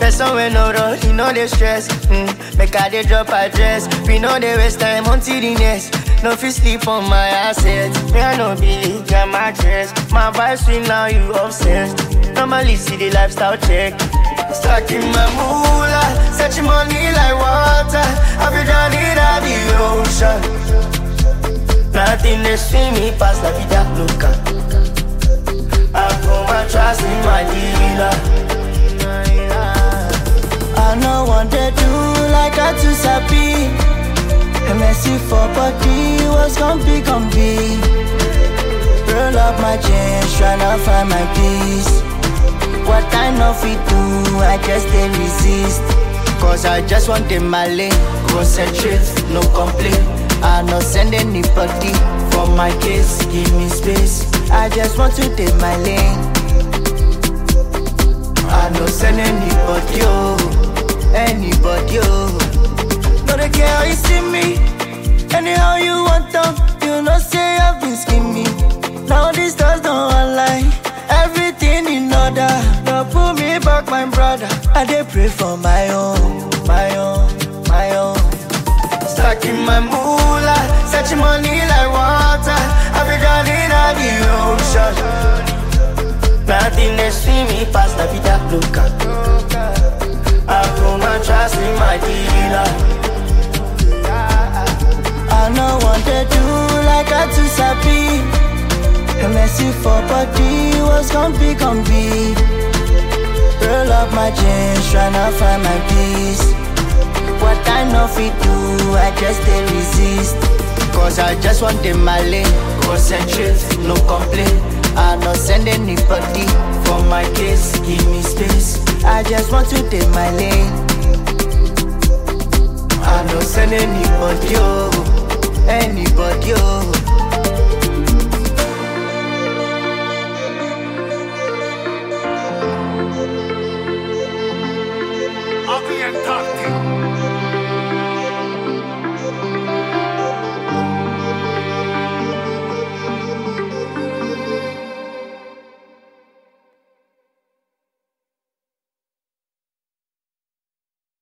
Person when no run, you know they stress. Make I dey drop address. We know they waste time until the next. No fit sleep on my assets. Me I no believe get my dress. My vibes sweet now you obsessed. Normally see the lifestyle check. Stuck in my moolah, searching money like water. I've been down in the ocean. Nothing they see me past la vida loca. I put my trust in my dealer. I no want to do like I too sabi. MSC for body was gon' be. Roll up my jeans, tryna find my peace. What I know fit do, I just dey resist. Cause I just want in my lane, concentrate, no complaint. I no send anybody for my case, give me space. I just want to take my lane. I no send anybody, oh, anybody, oh. No they care how you see me, anyhow you want them. You know say I've been scheming. Now these stars don't align, everything in order. Now put me back, my brother. I dey pray for my own, my own, my own. Stuck in my moolah, searching money like water. I've been down in the ocean. Nothing they see me past la vida loca. I put my trust in my dealer. I no want to do like I too sabi. MSC for body was gon' be. Roll up my jeans, tryna find my peace. What I know fit do, I just dey resist. Cause I just want in my lane, concentrate, no complaint. I no send anybody for my case, give me space. I just want to take my lane. I no send anybody, oh, anybody, oh. Ugly and dirty.